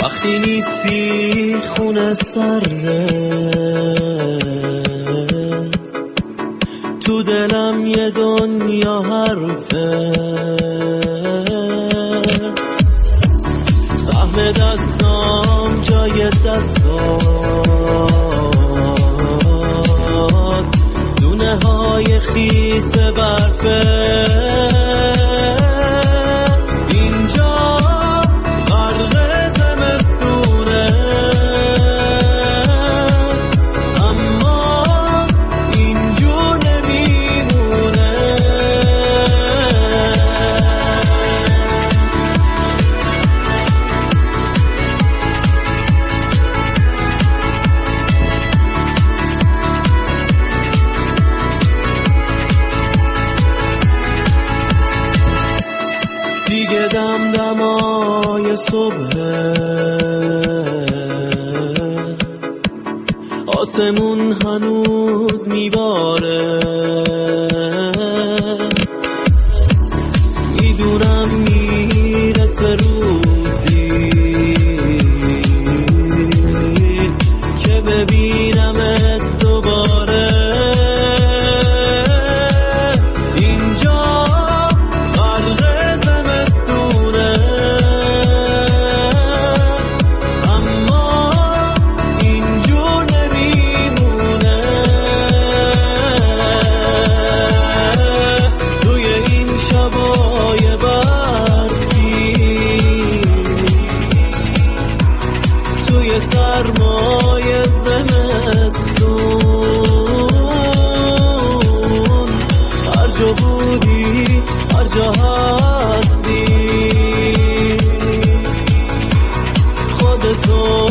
وقتی نیستی خونه سره، تو دلم یه دنیا حرفه، سهم دستام جای دستات، دونه های خیس برفه. دیگه دمدمای صبح، آسمون هنوز میباره، میدونم میرسه روزی که ببینمت دوباره. توی سرمای زمستون، هر جا بودی هر جا هستی، خودتو